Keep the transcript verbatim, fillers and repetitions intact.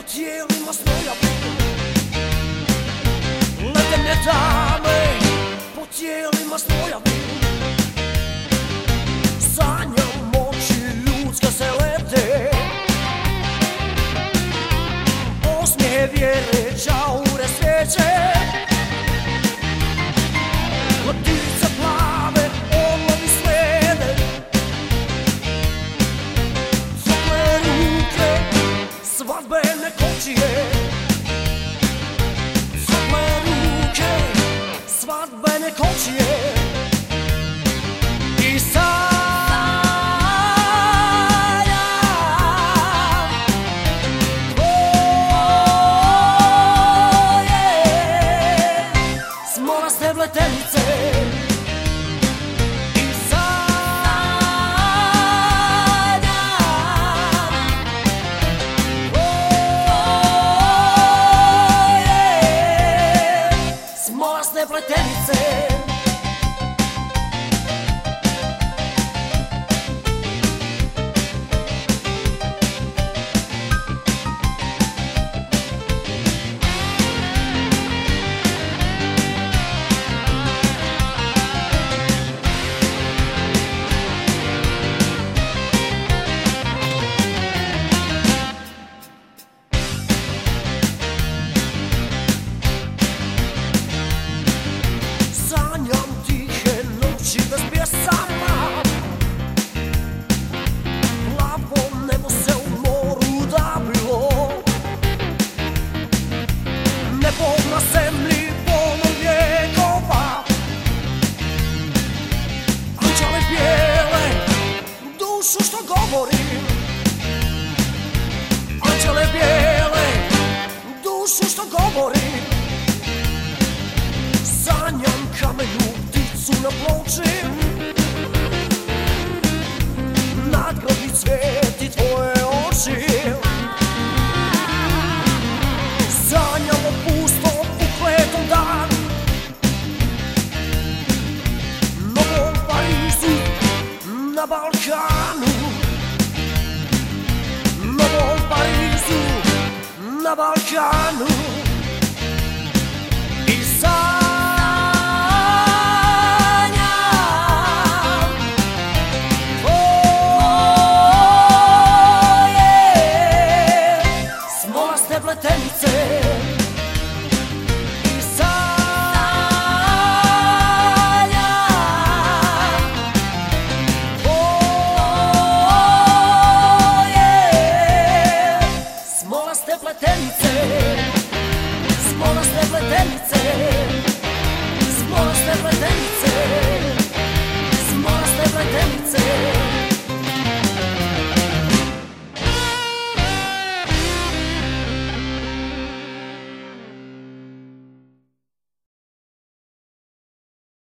tijelima snojavi, ledene dame po tijelima snojavi. Sanjam oči ljudske se lete, osmije vjere, čaure svijeće, leptirice plave, orlovi slede, tople ruke, svadbene kočije, tople ruke, svadbene kočije. I sanjam smolaste vletenice. I sanjam smolaste vletenice. Sanjam tihe noći bez pjesama, plavo nebo se u moru davilo, nebo na zemlji polno vjekova, anđele bijele, dušu što govorim, anđele bijele, dušu što govorim. Sanjam kamenu pticu na ploči, nadgrobni cvijet i tvoje oči. Sanjam o pustom ukletom danu, Novom Parizu na Balkanu, Novom Parizu na Balkanu. I sanjam